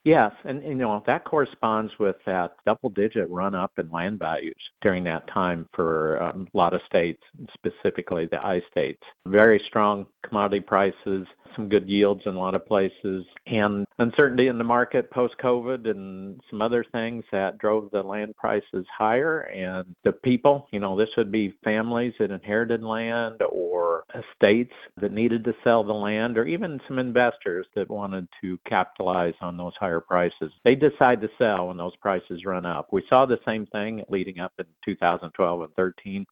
Yes, and that corresponds with that double-digit run-up in land values during that time for a lot of states, specifically the I states. Very strong commodity prices, some good yields in a lot of places, and uncertainty in the market post-COVID and some other things that drove the land prices higher. And the people, this would be families that inherited land or estates that needed to sell the land, or even some investors that wanted to capitalize on those higher prices. They decide to sell when those prices run up. We saw the same thing leading up in 2012 and 13